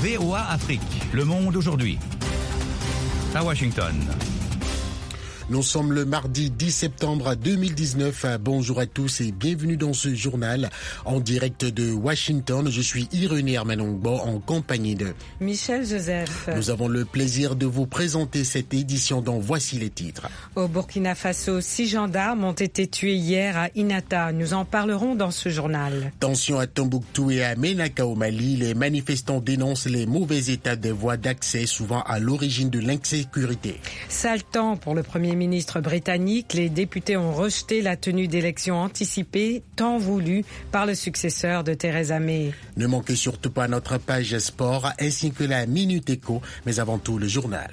VOA Afrique, le monde aujourd'hui. À Washington. Nous sommes le mardi 10 septembre 2019. Bonjour à tous et bienvenue dans ce journal en direct de Washington. Je suis Irénée Hermanongbo en compagnie de Michel Joseph. Nous avons le plaisir de vous présenter cette édition dont voici les titres. Au Burkina Faso, 6 gendarmes ont été tués hier à Inata. Nous en parlerons dans ce journal. Tension à Tombouctou et à Ménaka au Mali. Les manifestants dénoncent les mauvais états des voies d'accès, souvent à l'origine de l'insécurité. Sale temps pour le Premier ministre britannique. Les députés ont rejeté la tenue d'élections anticipées tant voulue par le successeur de Theresa May. Ne manquez surtout pas notre page sport ainsi que la Minute Éco, mais avant tout le journal.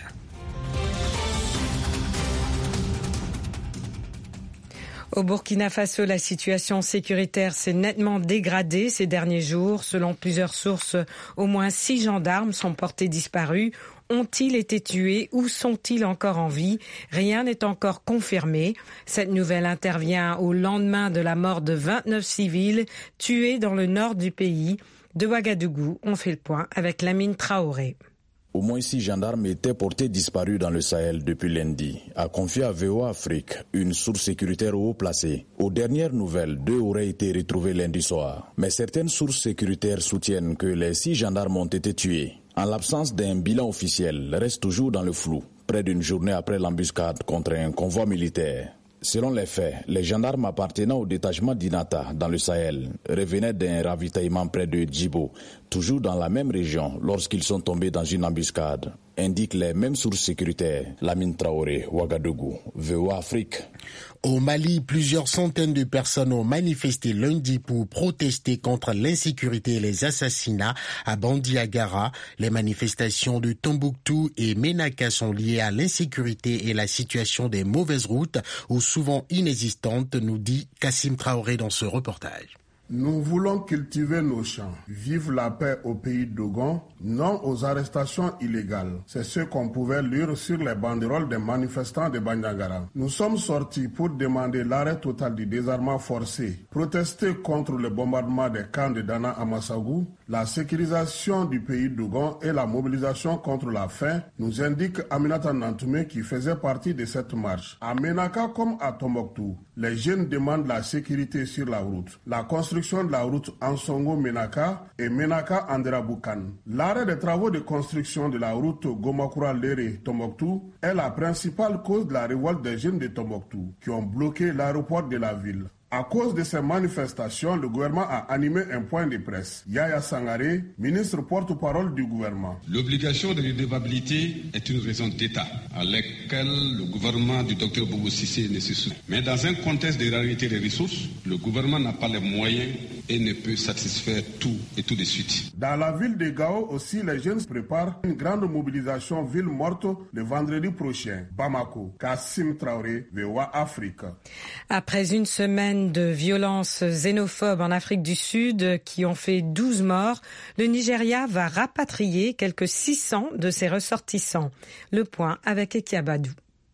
Au Burkina Faso, la situation sécuritaire s'est nettement dégradée ces derniers jours. Selon plusieurs sources, au moins 6 gendarmes sont portés disparus. Ont-ils été tués ou sont-ils encore en vie? Rien n'est encore confirmé. Cette nouvelle intervient au lendemain de la mort de 29 civils tués dans le nord du pays. De Ouagadougou, on fait le point avec Lamine Traoré. Au moins 6 gendarmes étaient portés disparus dans le Sahel depuis lundi, a confié à VOA Afrique une source sécuritaire haut placée. Aux dernières nouvelles, 2 auraient été retrouvés lundi soir. Mais certaines sources sécuritaires soutiennent que les 6 gendarmes ont été tués. En l'absence d'un bilan officiel, reste toujours dans le flou, près d'une journée après l'embuscade contre un convoi militaire. Selon les faits, les gendarmes appartenant au détachement d'Inata dans le Sahel revenaient d'un ravitaillement près de Djibo, toujours dans la même région lorsqu'ils sont tombés dans une embuscade, indiquent les mêmes sources sécuritaires. Lamine Traoré, Ouagadougou, VOA Afrique. Au Mali, plusieurs centaines de personnes ont manifesté lundi pour protester contre l'insécurité et les assassinats à Bandiagara. Les manifestations de Tombouctou et Ménaka sont liées à l'insécurité et la situation des mauvaises routes, ou souvent inexistantes, nous dit Kassim Traoré dans ce reportage. Nous voulons cultiver nos champs, vivre la paix au pays d'Ogon, non aux arrestations illégales. C'est ce qu'on pouvait lire sur les banderoles des manifestants de Bandiagara. Nous sommes sortis pour demander l'arrêt total du désarmement forcé, protester contre le bombardement des camps de Dana à Massagou, la sécurisation du pays d'Ogon et la mobilisation contre la faim, nous indique Aminata Nantoumé qui faisait partie de cette marche. À Ménaka comme à Tombouctou, les jeunes demandent la sécurité sur la route, la construction de la route Ansongo-Ménaka et Ménaka-Andraboukan. L'arrêt des travaux de construction de la route Gomakura-Léré-Tombouctou est la principale cause de la révolte des jeunes de Tombouctou qui ont bloqué l'aéroport de la ville. À cause de ces manifestations, le gouvernement a animé un point de presse. Yaya Sangaré, ministre porte-parole du gouvernement. L'obligation de redevabilité est une raison d'État à laquelle le gouvernement du Dr Boubou Cissé ne se soustrait. Mais dans un contexte de réalité des ressources, le gouvernement n'a pas les moyens et ne peut satisfaire tout et tout de suite. Dans la ville de Gao aussi, les jeunes préparent une grande mobilisation ville morte le vendredi prochain. Bamako, Kassim Traoré, VOA Afrique. Après une semaine de violences xénophobes en Afrique du Sud qui ont fait 12 morts, le Nigeria va rapatrier quelques 600 de ses ressortissants. Le point avec Ekiabadou.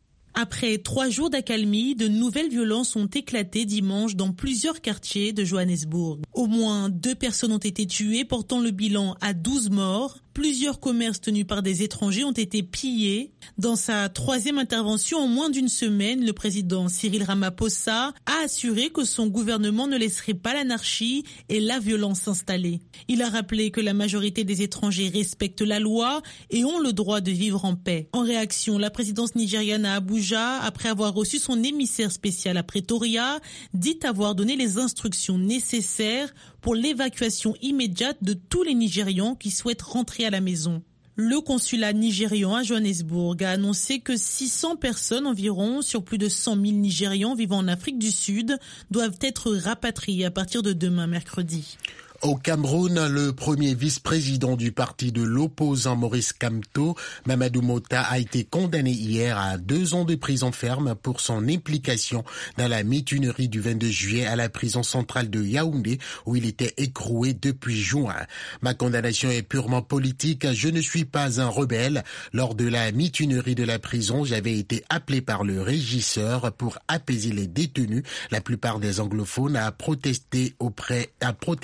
Après 3 jours d'accalmie, de nouvelles violences ont éclaté dimanche dans plusieurs quartiers de Johannesburg. Au moins 2 personnes ont été tuées, portant le bilan à 12 morts. Plusieurs commerces tenus par des étrangers ont été pillés. Dans sa 3e intervention en moins d'une semaine, le président Cyril Ramaphosa a assuré que son gouvernement ne laisserait pas l'anarchie et la violence s'installer. Il a rappelé que la majorité des étrangers respectent la loi et ont le droit de vivre en paix. En réaction, la présidence nigériane à Abuja, après avoir reçu son émissaire spécial à Pretoria, dit avoir donné les instructions nécessaires pour l'évacuation immédiate de tous les Nigérians qui souhaitent rentrer à la maison. Le consulat nigérian à Johannesburg a annoncé que 600 personnes environ, sur plus de 100 000 Nigérians vivant en Afrique du Sud, doivent être rapatriés à partir de demain mercredi. Au Cameroun, le premier vice-président du parti de l'opposant Maurice Kamto, Mamadou Mota, a été condamné hier à 2 ans de prison ferme pour son implication dans la mutinerie du 22 juillet à la prison centrale de Yaoundé, où il était écroué depuis juin. Ma condamnation est purement politique. Je ne suis pas un rebelle. Lors de la mutinerie de la prison, j'avais été appelé par le régisseur pour apaiser les détenus. La plupart des anglophones a protesté M.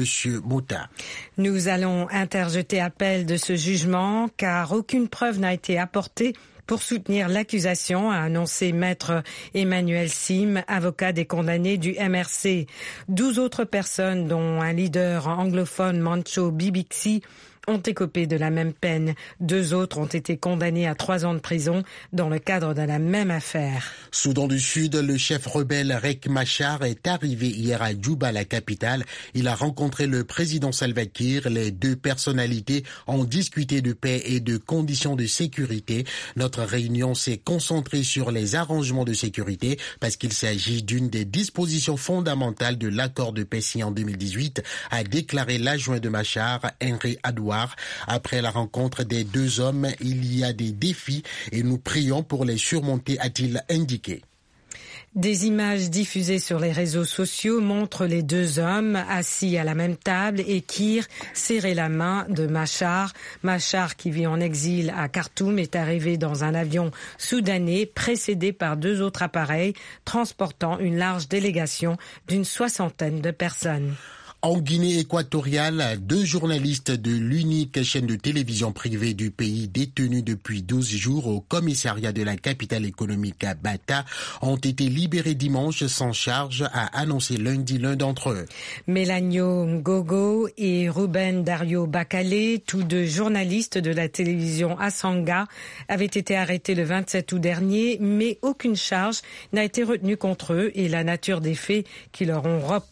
Monsieur Mota. Nous allons interjeter appel de ce jugement car aucune preuve n'a été apportée pour soutenir l'accusation, a annoncé maître Emmanuel Sim, avocat des condamnés du MRC. 12 autres personnes, dont un leader anglophone, Mancho Bibixi, ont écopé de la même peine. 2 autres ont été condamnés à 3 ans de prison dans le cadre de la même affaire. Soudan du Sud, le chef rebelle Riek Machar est arrivé hier à Djouba, la capitale. Il a rencontré le président Salva Kiir. Les 2 personnalités ont discuté de paix et de conditions de sécurité. Notre réunion s'est concentrée sur les arrangements de sécurité parce qu'il s'agit d'une des dispositions fondamentales de l'accord de paix signé en 2018, a déclaré l'adjoint de Machar, Henry Adouard. Après la rencontre des 2 hommes, il y a des défis et nous prions pour les surmonter, a-t-il indiqué. Des images diffusées sur les réseaux sociaux montrent les 2 hommes assis à la même table et Kiir serrer la main de Machar. Machar, qui vit en exil à Khartoum, est arrivé dans un avion soudanais précédé par 2 autres appareils transportant une large délégation d'une 60aine de personnes. En Guinée équatoriale, 2 journalistes de l'unique chaîne de télévision privée du pays détenus depuis 12 jours au commissariat de la capitale économique à Bata ont été libérés dimanche sans charge, a annoncé lundi l'un d'entre eux. Mélanio Ngogo et Ruben Dario Bakale, tous 2 journalistes de la télévision Asanga, avaient été arrêtés le 27 août dernier, mais aucune charge n'a été retenue contre eux et la nature des faits qui leur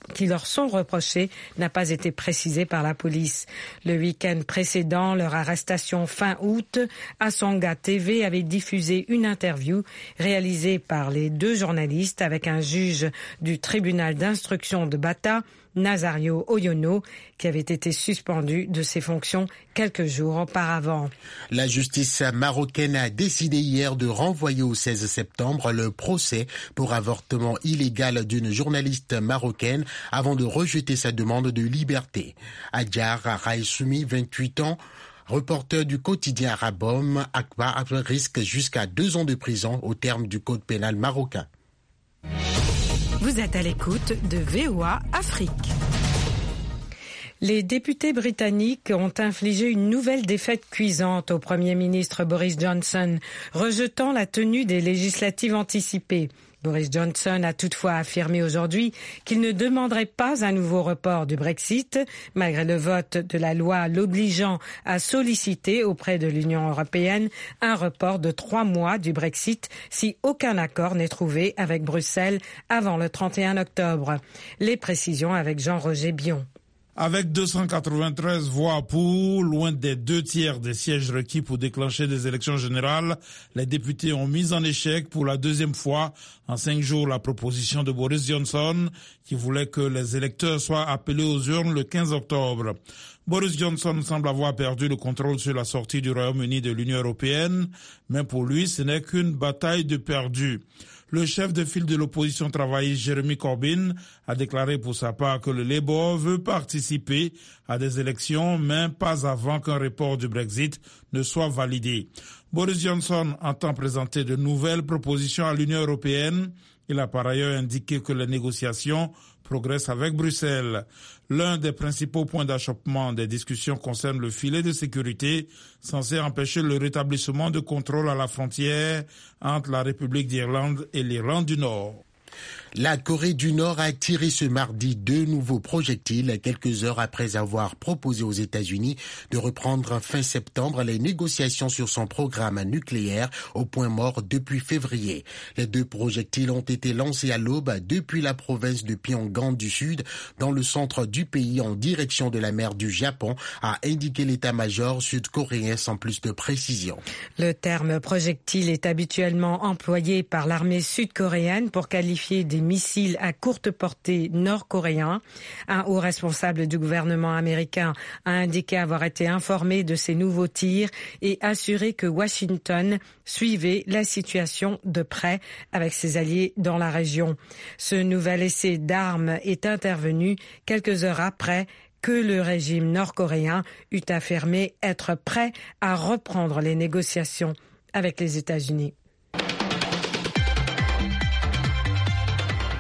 sont reprochés n'a pas été précisée par la police. Le week-end précédent leur arrestation fin août, Asanga TV avait diffusé une interview réalisée par les 2 journalistes avec un juge du tribunal d'instruction de Bata, Nazario Oyono, qui avait été suspendu de ses fonctions quelques jours auparavant. La justice marocaine a décidé hier de renvoyer au 16 septembre le procès pour avortement illégal d'une journaliste marocaine avant de rejeter sa demande de liberté. Adjar Raïsoumi, 28 ans, reporter du quotidien Arabom, Akbar, risque jusqu'à 2 ans de prison au terme du code pénal marocain. Vous êtes à l'écoute de VOA Afrique. Les députés britanniques ont infligé une nouvelle défaite cuisante au Premier ministre Boris Johnson, rejetant la tenue des législatives anticipées. Boris Johnson a toutefois affirmé aujourd'hui qu'il ne demanderait pas un nouveau report du Brexit, malgré le vote de la loi l'obligeant à solliciter auprès de l'Union européenne un report de 3 mois du Brexit si aucun accord n'est trouvé avec Bruxelles avant le 31 octobre. Les précisions avec Jean-Roger Bion. Avec 293 voix pour, loin des 2/3 des sièges requis pour déclencher des élections générales, les députés ont mis en échec pour la 2e fois en 5 jours la proposition de Boris Johnson qui voulait que les électeurs soient appelés aux urnes le 15 octobre. Boris Johnson semble avoir perdu le contrôle sur la sortie du Royaume-Uni de l'Union européenne, mais pour lui, ce n'est qu'une bataille de perdus. Le chef de file de l'opposition travailliste Jeremy Corbyn a déclaré pour sa part que le Labour veut participer à des élections, mais pas avant qu'un report du Brexit ne soit validé. Boris Johnson entend présenter de nouvelles propositions à l'Union européenne. Il a par ailleurs indiqué que les négociations progressent avec Bruxelles. L'un des principaux points d'achoppement des discussions concerne le filet de sécurité censé empêcher le rétablissement de contrôle à la frontière entre la République d'Irlande et l'Irlande du Nord. La Corée du Nord a tiré ce mardi 2 nouveaux projectiles quelques heures après avoir proposé aux États-Unis de reprendre fin septembre les négociations sur son programme nucléaire au point mort depuis février. Les 2 projectiles ont été lancés à l'aube depuis la province de Pyongan du Sud dans le centre du pays en direction de la mer du Japon, a indiqué l'état-major sud-coréen sans plus de précision. Le terme projectile est habituellement employé par l'armée sud-coréenne pour qualifier des missiles à courte portée nord-coréens. Un haut responsable du gouvernement américain a indiqué avoir été informé de ces nouveaux tirs et assuré que Washington suivait la situation de près avec ses alliés dans la région. Ce nouvel essai d'armes est intervenu quelques heures après que le régime nord-coréen eut affirmé être prêt à reprendre les négociations avec les États-Unis.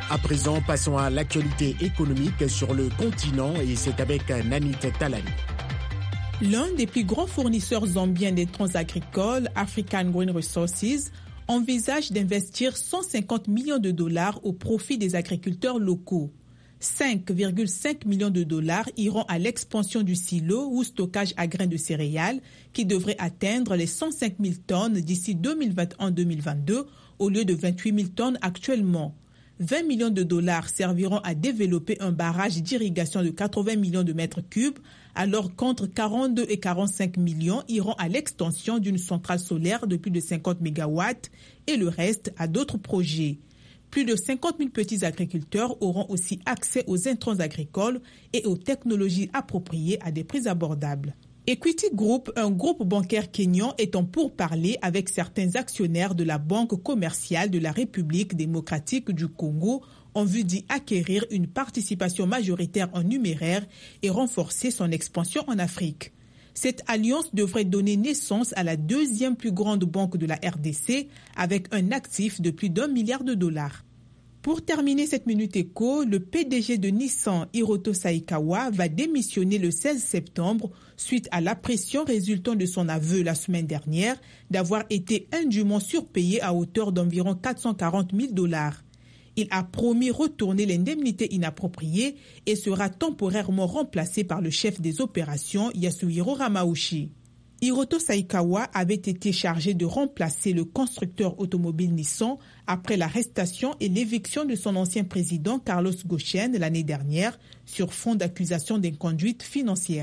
À présent, passons à l'actualité économique sur le continent et c'est avec Nanit Talani. L'un des plus grands fournisseurs zambiens d'intrants agricoles, African Green Resources, envisage d'investir 150 millions de dollars au profit des agriculteurs locaux. 5,5 millions de dollars iront à l'expansion du silo ou stockage à grains de céréales qui devrait atteindre les 105 000 tonnes d'ici 2021-2022 au lieu de 28 000 tonnes actuellement. 20 millions de dollars serviront à développer un barrage d'irrigation de 80 millions de mètres cubes, alors qu'entre 42 et 45 millions iront à l'extension d'une centrale solaire de plus de 50 MW et le reste à d'autres projets. Plus de 50 000 petits agriculteurs auront aussi accès aux intrants agricoles et aux technologies appropriées à des prix abordables. Equity Group, un groupe bancaire kényan, est en pourparlers avec certains actionnaires de la Banque commerciale de la République démocratique du Congo en vue d'y acquérir une participation majoritaire en numéraire et renforcer son expansion en Afrique. Cette alliance devrait donner naissance à la deuxième plus grande banque de la RDC avec un actif de plus d'1 milliard de dollars. Pour terminer cette Minute Éco, le PDG de Nissan, Hiroto Saikawa, va démissionner le 16 septembre suite à la pression résultant de son aveu la semaine dernière d'avoir été indûment surpayé à hauteur d'environ 440 000 dollars. Il a promis retourner l'indemnité inappropriée et sera temporairement remplacé par le chef des opérations, Yasuhiro Ramauchi. Hiroto Saikawa avait été chargé de remplacer le constructeur automobile Nissan après l'arrestation et l'éviction de son ancien président Carlos Ghosn l'année dernière sur fond d'accusations d'inconduite financière.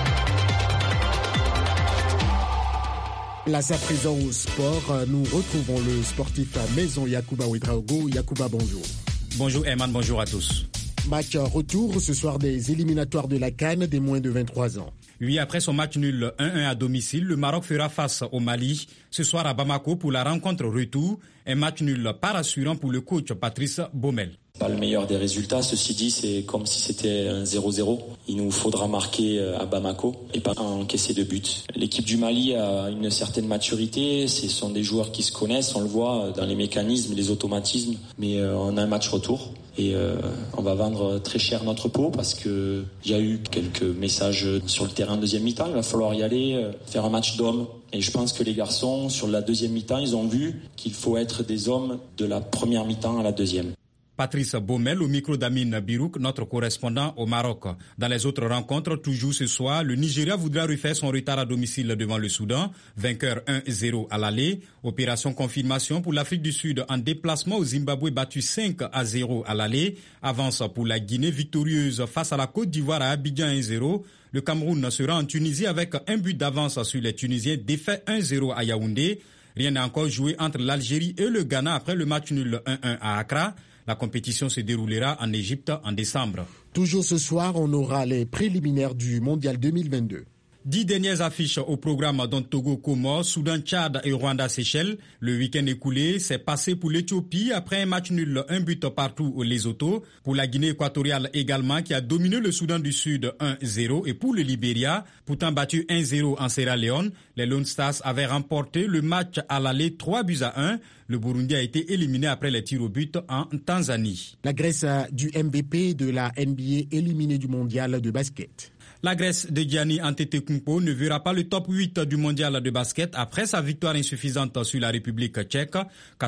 Place à présent au sport, nous retrouvons le sportif à maison Yacouba Ouedraogo. Yacouba, bonjour. Bonjour Herman, bonjour à tous. Match retour ce soir des éliminatoires de la CAN des moins de 23 ans. Oui, après son match nul 1-1 à domicile, le Maroc fera face au Mali ce soir à Bamako pour la rencontre retour. Un match nul pas rassurant pour le coach Patrice Baumel. Pas le meilleur des résultats, ceci dit, c'est comme si c'était un 0-0. Il nous faudra marquer à Bamako et pas encaisser de but. L'équipe du Mali a une certaine maturité, ce sont des joueurs qui se connaissent, on le voit dans les mécanismes, les automatismes, mais on a un match retour. Et on va vendre très cher notre peau parce que il y a eu quelques messages sur le terrain de deuxième mi-temps. Il va falloir y aller, faire un match d'hommes. Et je pense que les garçons, sur la deuxième mi-temps, ils ont vu qu'il faut être des hommes de la première mi-temps à la deuxième. Patrice Baumel au micro d'Amine Birouk, notre correspondant au Maroc. Dans les autres rencontres, toujours ce soir, le Nigeria voudra refaire son retard à domicile devant le Soudan, vainqueur 1-0 à l'aller. Opération confirmation pour l'Afrique du Sud en déplacement au Zimbabwe battu 5-0 à l'aller. Avance pour la Guinée victorieuse face à la Côte d'Ivoire à Abidjan 1-0. Le Cameroun sera en Tunisie avec un but d'avance sur les Tunisiens, défait 1-0 à Yaoundé. Rien n'est encore joué entre l'Algérie et le Ghana après le match nul 1-1 à Accra. La compétition se déroulera en Égypte en décembre. Toujours ce soir, on aura les préliminaires du Mondial 2022. 10 dernières affiches au programme dont Togo, Comores, Soudan, Tchad et Rwanda, Seychelles. Le week-end écoulé s'est passé pour l'Éthiopie après un match nul, un but partout au Lesotho. Pour la Guinée équatoriale également qui a dominé le Soudan du Sud 1-0 et pour le Libéria, pourtant battu 1-0 en Sierra Leone, les Lone Stars avaient remporté le match à l'aller 3-1. Le Burundi a été éliminé après les tirs au but en Tanzanie. La Grèce du MVP de la NBA éliminée du mondial de basket. La Grèce de Giannis Antetokounmpo ne verra pas le top 8 du mondial de basket après sa victoire insuffisante sur la République tchèque,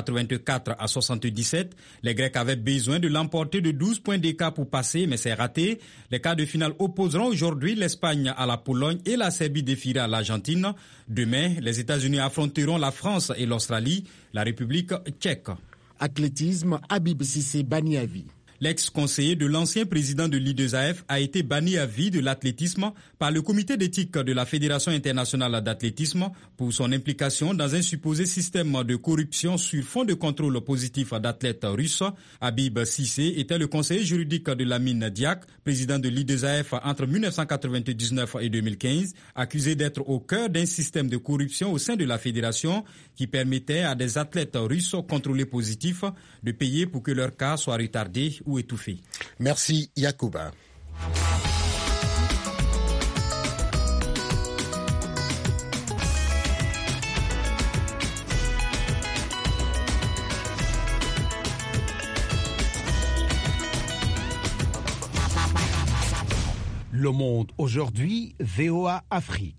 84-77. Les Grecs avaient besoin de l'emporter de 12 points d'écart pour passer, mais c'est raté. Les quarts de finale opposeront aujourd'hui l'Espagne à la Pologne et la Serbie défiera à l'Argentine. Demain, les États-Unis affronteront la France et l'Australie, la République tchèque. Athlétisme, Habib Cissé banni à vie. L'ex-conseiller de l'ancien président de l'I2AF a été banni à vie de l'athlétisme par le comité d'éthique de la Fédération internationale d'athlétisme pour son implication dans un supposé système de corruption sur fond de contrôle positif d'athlètes russes. Habib Cissé était le conseiller juridique de Lamine Diack, président de l'I2AF entre 1999 et 2015, accusé d'être au cœur d'un système de corruption au sein de la fédération qui permettait à des athlètes russes contrôlés positifs de payer pour que leur cas soit retardé ou étouffé. Merci Yacouba. Le Monde aujourd'hui, VOA Afrique.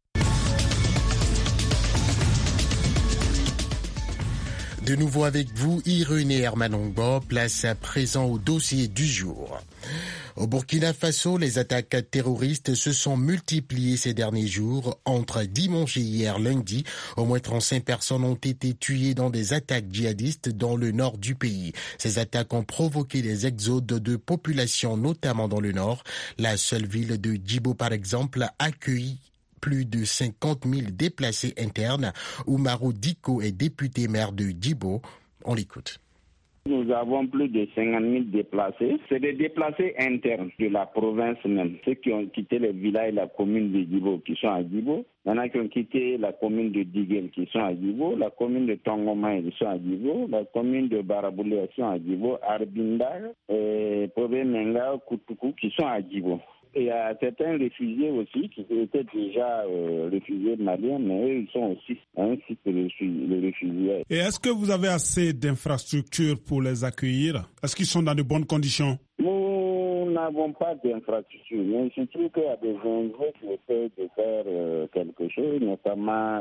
De nouveau avec vous, Irénée Hermanongo, place à présent au dossier du jour. Au Burkina Faso, les attaques terroristes se sont multipliées ces derniers jours. Entre dimanche et hier lundi, au moins 35 personnes ont été tuées dans des attaques djihadistes dans le nord du pays. Ces attaques ont provoqué des exodes de population, notamment dans le nord. La seule ville de Djibo, par exemple, a accueilli plus de 50 000 déplacés internes. Oumarou Diko est député maire de Djibo. On l'écoute. Nous avons plus de 50 000 déplacés. C'est des déplacés internes de la province même. Ceux qui ont quitté les villages et la commune de Djibo qui sont à Djibo. Il y en a qui ont quitté la commune de Digel qui sont à Djibo, la commune de Tongoma qui sont à Djibo, la commune de Baraboulé qui sont à Djibo, Arbinda, Pové Menga, Koutoukou qui sont à Djibo. Il y a certains réfugiés aussi qui étaient déjà réfugiés maliens, mais eux, ils sont aussi un site de réfugiés. Et est-ce que vous avez assez d'infrastructures pour les accueillir? Est-ce qu'ils sont dans de bonnes conditions? Nous n'avons pas d'infrastructures, mais je trouve qu'il y a des enjeux qui essaient de faire quelque chose, notamment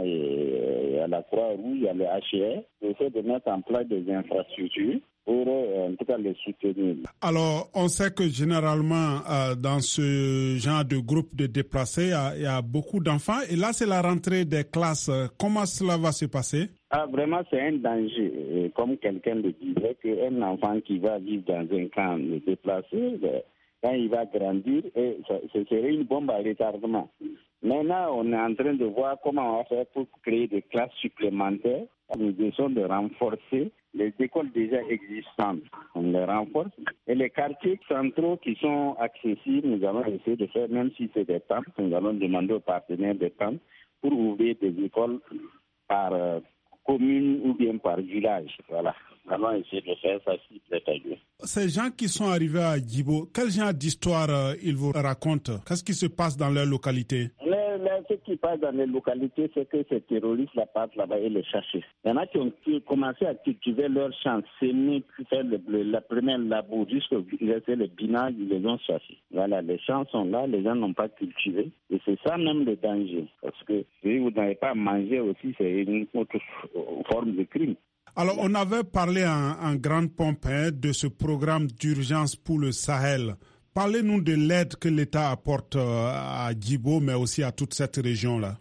à la Croix-Rouge, à l'HR, qui essaient de mettre en place des infrastructures pour en tout cas les soutenir. Alors, on sait que généralement, dans ce genre de groupe de déplacés, il y a beaucoup d'enfants. Et là, c'est la rentrée des classes. Comment cela va se passer? Vraiment, c'est un danger. Comme quelqu'un le disait, qu'un enfant qui va vivre dans un camp de déplacés, quand il va grandir, ce serait une bombe à retardement. Maintenant, on est en train de voir comment on va faire pour créer des classes supplémentaires. Nous essayons de renforcer les écoles déjà existantes. On les renforce. Et les quartiers centraux qui sont accessibles, nous allons essayer de faire, même si c'est des tentes, nous allons demander aux partenaires des tentes pour ouvrir des écoles par commune ou bien par village. Voilà. Nous allons essayer de faire ça si c'est à Dieu. Ces gens qui sont arrivés à Djibo, quel genre d'histoire ils vous racontent? Qu'est-ce qui se passe dans leur localité? Ce qui passe dans les localités, c'est que ces terroristes partent là-bas et les chercher. Il y en a qui ont commencé à cultiver leurs champs, s'aimer, faire la première labour, jusqu'à laisser les binages, ils les ont cherchés. Voilà, les champs sont là, les gens n'ont pas cultivé. Et c'est ça même le danger. Parce que si vous n'avez pas mangé aussi, c'est une autre forme de crime. Alors, on avait parlé en grande pompe de ce programme d'urgence pour le Sahel. Parlez-nous de l'aide que l'État apporte à Djibo, mais aussi à toute cette région-là.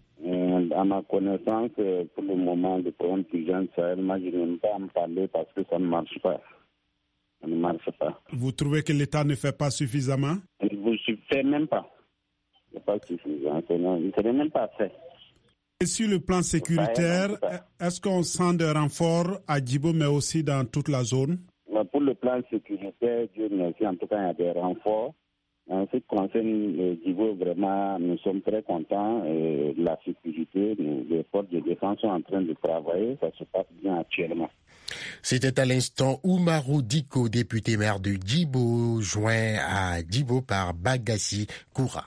À ma connaissance, pour le moment, le programme d'urgence Sahel, moi, je n'aime pas en parler parce que ça ne marche pas. Ça ne marche pas. Vous trouvez que l'État ne fait pas suffisamment? Il ne fait même pas. Ce n'est pas suffisant. Il ne serait même pas fait. Et sur le plan sécuritaire, est-ce qu'on sent des renforts à Djibo, mais aussi dans toute la zone? Pour le plan sécuritaire, Dieu merci, en tout cas, il y a des renforts. En ce qui concerne Djibo, vraiment, nous sommes très contents. La sécurité, les forces de défense sont en train de travailler. Ça se passe bien actuellement. C'était à l'instant Oumarou Diko, député maire de Djibo, joint à Djibo par Bagassi Koura.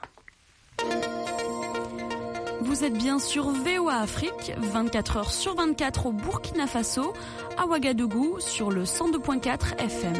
Vous êtes bien sur VOA Afrique, 24 heures sur 24 au Burkina Faso, à Ouagadougou sur le 102.4 FM.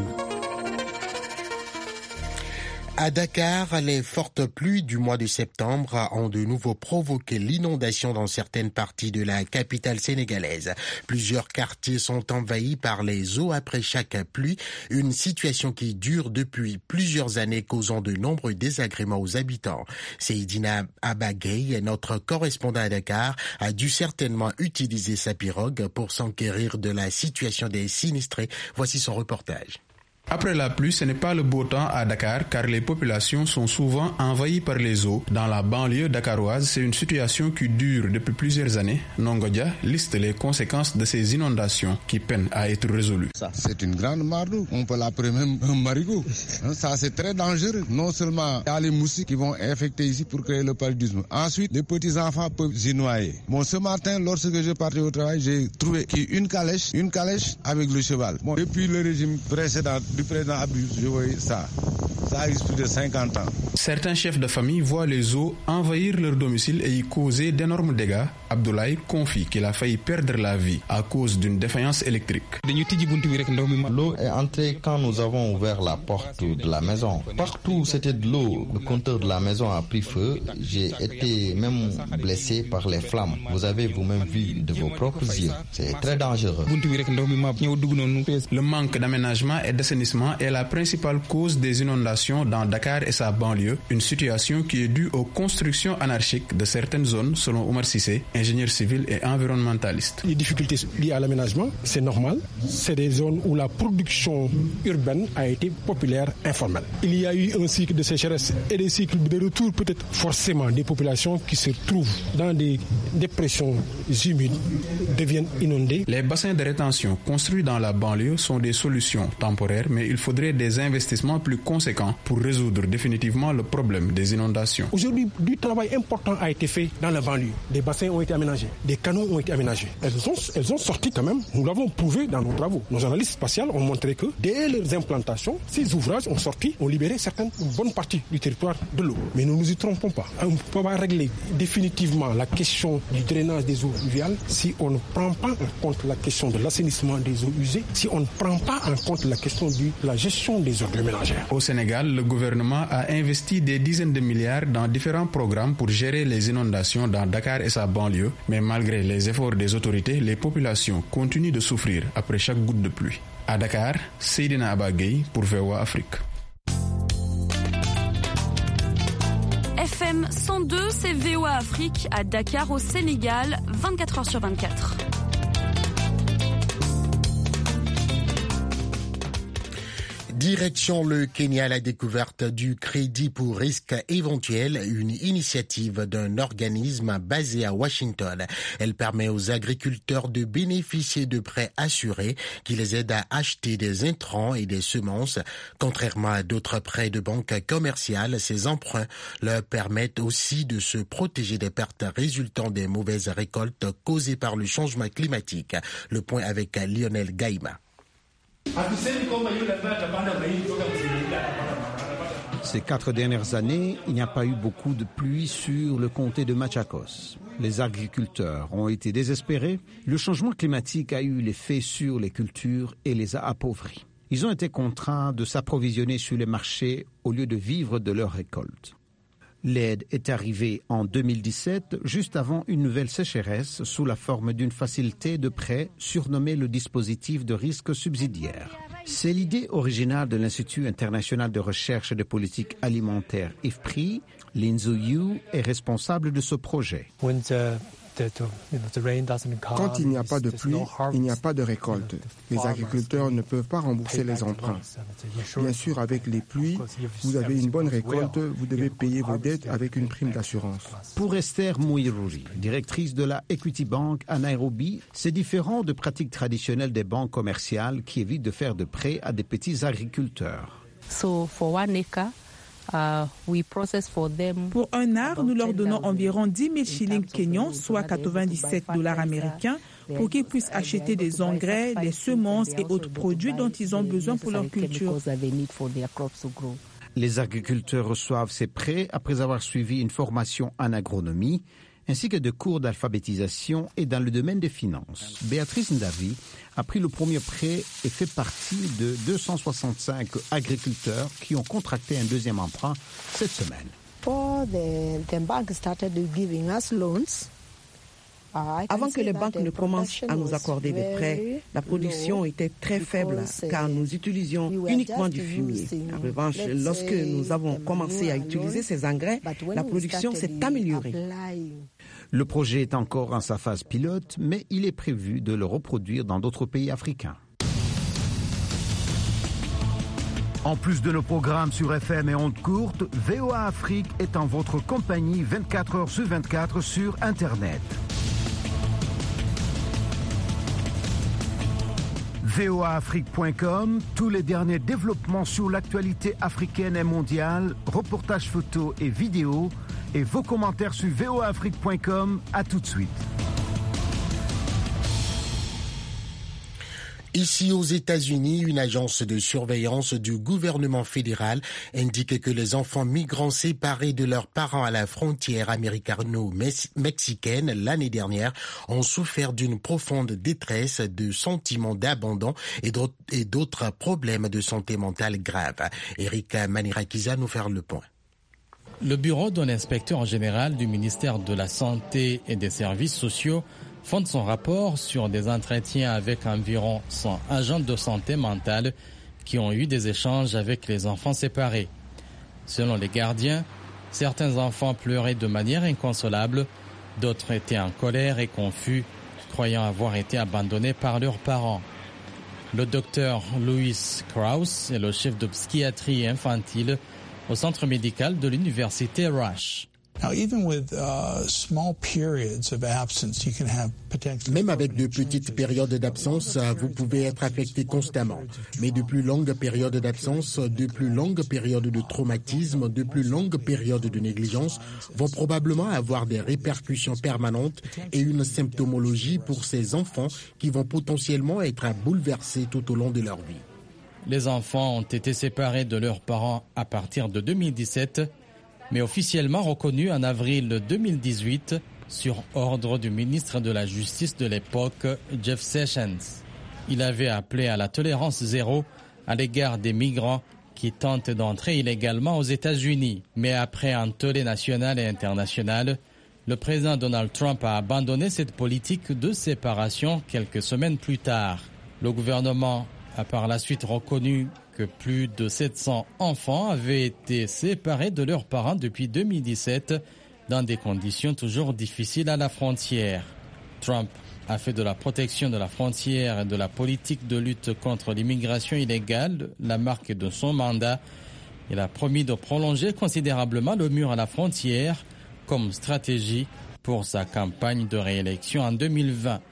À Dakar, les fortes pluies du mois de septembre ont de nouveau provoqué l'inondation dans certaines parties de la capitale sénégalaise. Plusieurs quartiers sont envahis par les eaux après chaque pluie, une situation qui dure depuis plusieurs années causant de nombreux désagréments aux habitants. Seydina Abagay, notre correspondant à Dakar, a dû certainement utiliser sa pirogue pour s'enquérir de la situation des sinistrés. Voici son reportage. Après la pluie, ce n'est pas le beau temps à Dakar car les populations sont souvent envahies par les eaux. Dans la banlieue dakaroise, c'est une situation qui dure depuis plusieurs années. Nongodia liste les conséquences de ces inondations qui peinent à être résolues. Ça, c'est une grande mardoue. On peut l'appeler même un marigot. Ça, c'est très dangereux. Non seulement il y a les moustiques qui vont infecter ici pour créer le paludisme. Ensuite, les petits-enfants peuvent s'y noyer. Bon, ce matin, lorsque je partais au travail, j'ai trouvé une calèche avec le cheval. Bon, depuis le régime précédent du président Abdou, je voyais ça. Ça existe plus de 50 ans. Certains chefs de famille voient les eaux envahir leur domicile et y causer d'énormes dégâts. Abdoulaye confie qu'il a failli perdre la vie à cause d'une défaillance électrique. L'eau est entrée quand nous avons ouvert la porte de la maison. Partout où c'était de l'eau, le compteur de la maison a pris feu. J'ai été même blessé par les flammes. Vous avez vous-même vu de vos propres yeux. C'est très dangereux. Le manque d'aménagement et d'assainissement est la principale cause des inondations dans Dakar et sa banlieue, une situation qui est due aux constructions anarchiques de certaines zones, selon Omar Sissé, ingénieur civil et environnementaliste. Les difficultés liées à l'aménagement, c'est normal. C'est des zones où la production urbaine a été populaire, informelle. Il y a eu un cycle de sécheresse et des cycles de retour peut-être forcément des populations qui se trouvent dans des dépressions humides deviennent inondées. Les bassins de rétention construits dans la banlieue sont des solutions temporaires, mais il faudrait des investissements plus conséquents pour résoudre définitivement le problème des inondations. Aujourd'hui, du travail important a été fait dans la banlieue. Des bassins ont été aménagés, des canaux ont été aménagés. Elles ont sorti quand même, nous l'avons prouvé dans nos travaux. Nos analystes spatiales ont montré que dès leurs implantations, ces ouvrages ont libéré une bonne partie du territoire de l'eau. Mais nous ne nous y trompons pas. On ne peut pas régler définitivement la question du drainage des eaux pluviales si on ne prend pas en compte la question de l'assainissement des eaux usées, si on ne prend pas en compte la question de la gestion des ordures ménagères. Au Sénégal, le gouvernement a investi des dizaines de milliards dans différents programmes pour gérer les inondations dans Dakar et sa banlieue, mais malgré les efforts des autorités, les populations continuent de souffrir après chaque goutte de pluie. À Dakar, Seydina Abagay pour VOA Afrique. FM 102, c'est VOA Afrique à Dakar au Sénégal, 24h sur 24. Direction le Kenya, la découverte du crédit pour risque éventuel, une initiative d'un organisme basé à Washington. Elle permet aux agriculteurs de bénéficier de prêts assurés qui les aident à acheter des intrants et des semences. Contrairement à d'autres prêts de banque commerciale, ces emprunts leur permettent aussi de se protéger des pertes résultant des mauvaises récoltes causées par le changement climatique. Le point avec Lionel Gaïma. Ces 4 dernières années, il n'y a pas eu beaucoup de pluie sur le comté de Machakos. Les agriculteurs ont été désespérés. Le changement climatique a eu l'effet sur les cultures et les a appauvris. Ils ont été contraints de s'approvisionner sur les marchés au lieu de vivre de leurs récoltes. L'aide est arrivée en 2017, juste avant une nouvelle sécheresse, sous la forme d'une facilité de prêt surnommée le dispositif de risque subsidiaire. C'est l'idée originale de l'Institut international de recherche de politique alimentaire IFPRI. Linzu Yu est responsable de ce projet. Quand il n'y a pas de pluie, il n'y a pas de récolte. Les agriculteurs ne peuvent pas rembourser les emprunts. Bien sûr, avec les pluies, vous avez une bonne récolte, vous devez payer vos dettes avec une prime d'assurance. Pour Esther Mouirouri, directrice de la Equity Bank à Nairobi, c'est différent de pratiques traditionnelles des banques commerciales qui évitent de faire de prêts à des petits agriculteurs. Pour un art, nous leur donnons environ 10 000 shillings kenyans, soit 97 $ américains, pour qu'ils puissent acheter des engrais, des semences et autres produits dont ils ont besoin pour leur culture. Les agriculteurs reçoivent ces prêts après avoir suivi une formation en agronomie, ainsi que de cours d'alphabétisation et dans le domaine des finances. Béatrice Ndavi a pris le premier prêt et fait partie de 265 agriculteurs qui ont contracté un deuxième emprunt cette semaine. Avant que les banques ne commencent à nous accorder des prêts, la production était très faible car nous utilisions uniquement du fumier. En revanche, lorsque nous avons commencé à utiliser ces engrais, la production s'est améliorée. Le projet est encore en sa phase pilote, mais il est prévu de le reproduire dans d'autres pays africains. En plus de nos programmes sur FM et ondes courtes, VOA Afrique est en votre compagnie 24 heures sur 24 sur Internet. voaafrique.com, tous les derniers développements sur l'actualité africaine et mondiale, reportages photos et vidéos, et vos commentaires sur voaafrique.com. À tout de suite. Ici aux États-Unis, une agence de surveillance du gouvernement fédéral indique que les enfants migrants séparés de leurs parents à la frontière américano-mexicaine l'année dernière ont souffert d'une profonde détresse, de sentiments d'abandon et d'autres problèmes de santé mentale graves. Erika Manirakiza nous fait le point. Le bureau de l'inspecteur général du ministère de la Santé et des Services sociaux fonde son rapport sur des entretiens avec environ 100 agents de santé mentale qui ont eu des échanges avec les enfants séparés. Selon les gardiens, certains enfants pleuraient de manière inconsolable, d'autres étaient en colère et confus, croyant avoir été abandonnés par leurs parents. Le docteur Louis Krauss est le chef de psychiatrie infantile au centre médical de l'université Rush. Même avec de petites périodes d'absence, vous pouvez être affecté constamment. Mais de plus longues périodes d'absence, de plus longues périodes de traumatisme, de plus longues périodes de négligence vont probablement avoir des répercussions permanentes et une symptomologie pour ces enfants qui vont potentiellement être bouleversés tout au long de leur vie. Les enfants ont été séparés de leurs parents à partir de 2017, mais officiellement reconnus en avril 2018 sur ordre du ministre de la Justice de l'époque, Jeff Sessions. Il avait appelé à la tolérance zéro à l'égard des migrants qui tentent d'entrer illégalement aux États-Unis. Mais après un tollé national et international, le président Donald Trump a abandonné cette politique de séparation quelques semaines plus tard. Le gouvernement a par la suite reconnu que plus de 700 enfants avaient été séparés de leurs parents depuis 2017 dans des conditions toujours difficiles à la frontière. Trump a fait de la protection de la frontière et de la politique de lutte contre l'immigration illégale la marque de son mandat. Il a promis de prolonger considérablement le mur à la frontière comme stratégie pour sa campagne de réélection en 2020.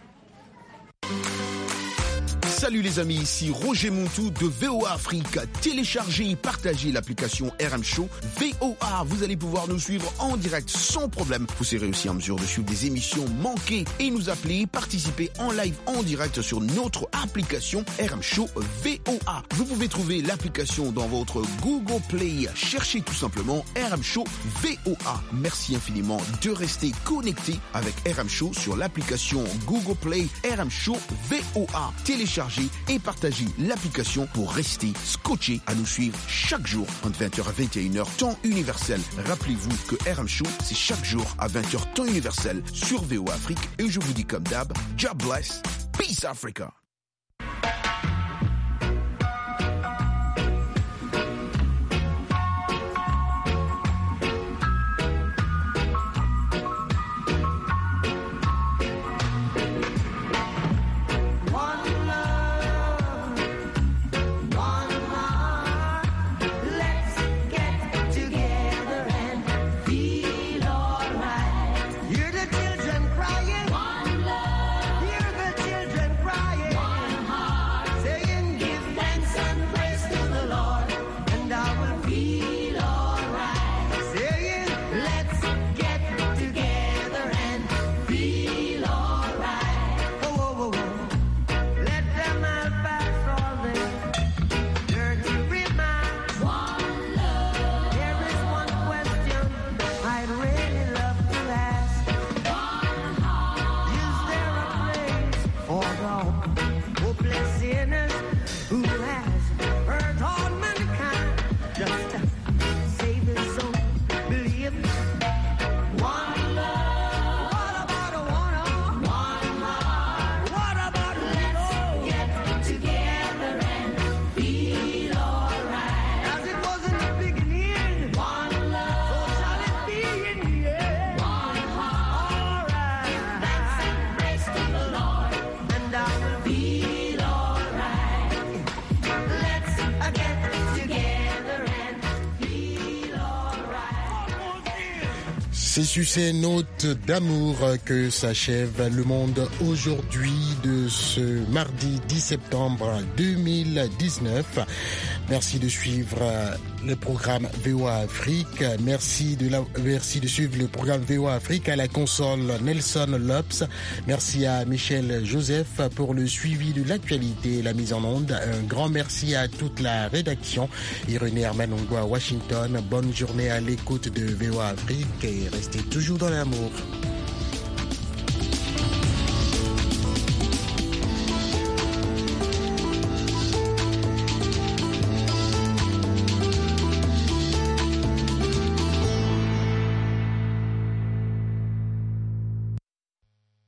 Salut les amis, ici Roger Montou de VOA Afrique. Téléchargez et partagez l'application RM Show VOA. Vous allez pouvoir nous suivre en direct sans problème. Vous serez aussi en mesure de suivre des émissions manquées et nous appeler, participer en live en direct sur notre application RM Show VOA. Vous pouvez trouver l'application dans votre Google Play. Cherchez tout simplement RM Show VOA. Merci infiniment de rester connecté avec RM Show sur l'application Google Play RM Show VOA. Téléchargez et partagez l'application pour rester scotché à nous suivre chaque jour entre 20h à 21h temps universel. Rappelez-vous que RM Show, c'est chaque jour à 20h temps universel sur VOA Afrique et je vous dis comme d'hab, God bless, peace Africa. C'est sur ces notes d'amour que s'achève le monde aujourd'hui de ce mardi 10 septembre 2019. Merci de suivre Le programme VOA Afrique. Merci de suivre le programme VOA Afrique. À la console, Nelson Lopes. Merci à Michel Joseph pour le suivi de l'actualité et la mise en onde. Un grand merci à toute la rédaction. Irénée Hermanongo à Washington. Bonne journée à l'écoute de VOA Afrique et restez toujours dans l'amour.